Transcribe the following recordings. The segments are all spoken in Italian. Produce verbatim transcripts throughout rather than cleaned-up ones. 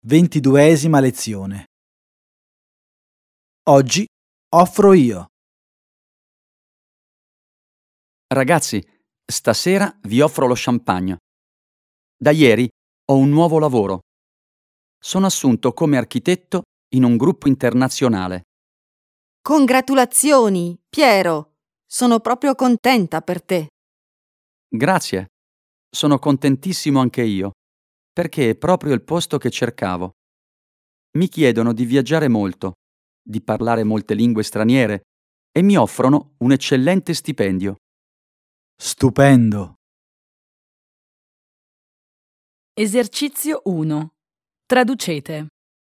Ventiduesima lezione. Oggi offro io. Ragazzi, stasera vi offro lo champagne. Da ieri ho un nuovo lavoro. Sono assunto come architetto in un gruppo internazionale. Congratulazioni, Piero! Sono proprio contenta per te. Grazie. Sono contentissimo anche io, perché è proprio il posto che cercavo. Mi chiedono di viaggiare molto, di parlare molte lingue straniere e mi offrono un eccellente stipendio. Stupendo. Esercizio uno. Traducete.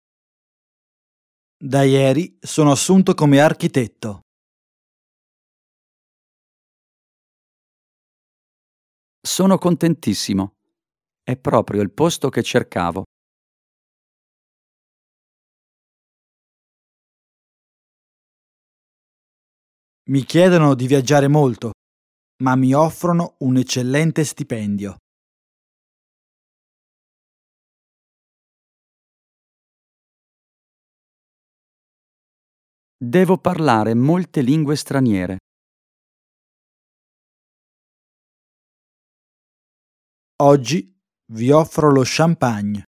Da ieri sono assunto come architetto. Sono contentissimo. È proprio il posto che cercavo. Mi chiedono di viaggiare molto, ma mi offrono un eccellente stipendio. Devo parlare molte lingue straniere. Oggi vi offro lo champagne.